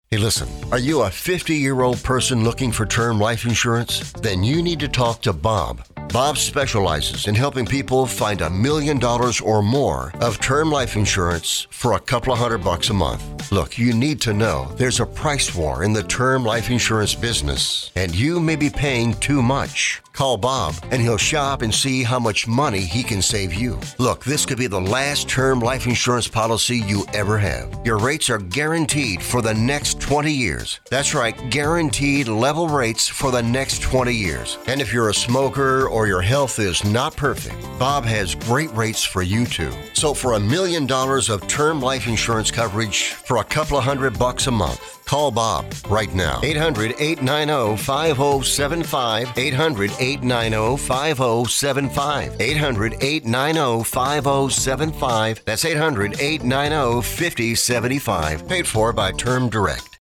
Hey, listen, are you a 50-year-old person looking for term life insurance? Then you need to talk to Bob. Bob specializes in helping people find $1 million or more of term life insurance for a couple of $100 a month. Look, you need to know there's a price war in the term life insurance business, and you may be paying too much. Call Bob, and he'll shop and see how much money he can save you. Look, this could be the last term life insurance policy you ever have. Your rates are guaranteed for the next 20 years. That's right, guaranteed level rates for the next 20 years. And if you're a smoker or your health is not perfect, Bob has great rates for you too. So for $1 million of term life insurance coverage for a couple of $100 a month, call Bob right now. 800-890-5075. 800-890-5075. 800-890-5075. That's 800-890-5075. Paid for by Term Direct.